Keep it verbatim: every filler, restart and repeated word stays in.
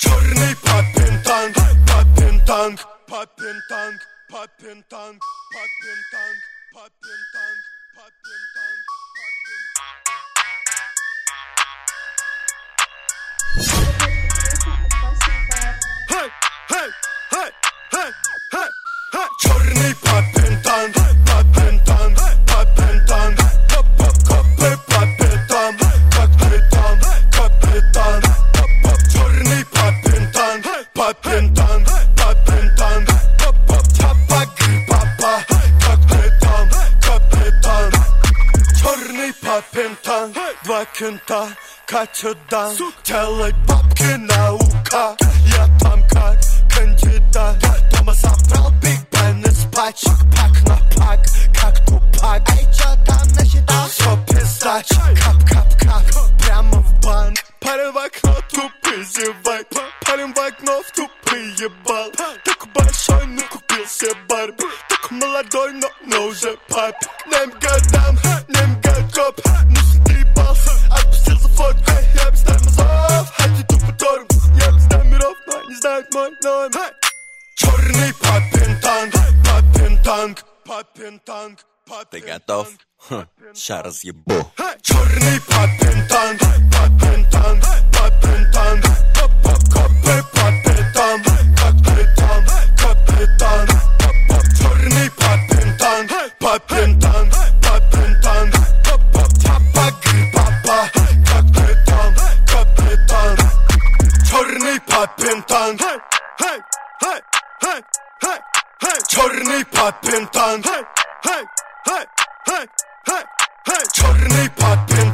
Черный папин танк, папин танк, папин танк, папин танк, папин танк, папин танк, папин танк, Hey, hey, hey, hey, hey, hey. Черный папин танк, папин танк, папин танк, капы папин танк, капитан, капитан. Черный папин танк, папин танк, папин танк, папа, папа, капитан, капитан. Черный папин танк, два кента катят дан, делать бабки наука. Я там как кандидат, дома собрал Биг Бен из пачек, пак на пак, как тупак. Эй, чё там насчитал? Всё пиздач, кап-кап-кап, прямо в банк. Парень в окно, тупый зевай, парень в окно, в тупый ебал. Так большой, но купил себе Барби, так молодой, но, но уже пап. Nem годам, nem годкоп, ну съебался, отпустил за фотку. Я без тормозов, эти тупо торм. Я без номеров, но они знают мой номер. Черный папин танк, папин танк, папин танк, папин. Ты готов? Хм, ща разъебу. Черный папин танк, папин танк, папин танк, капы папитан, капитан, капитан. Черный папин танк, папин танк, папин танк, папа, папа, капитан, капитан. Черный папин танк, hey, hey, hey, hey, hey. Черный папин танк, hey, hey, hey, hey, hey, hey. Черный папин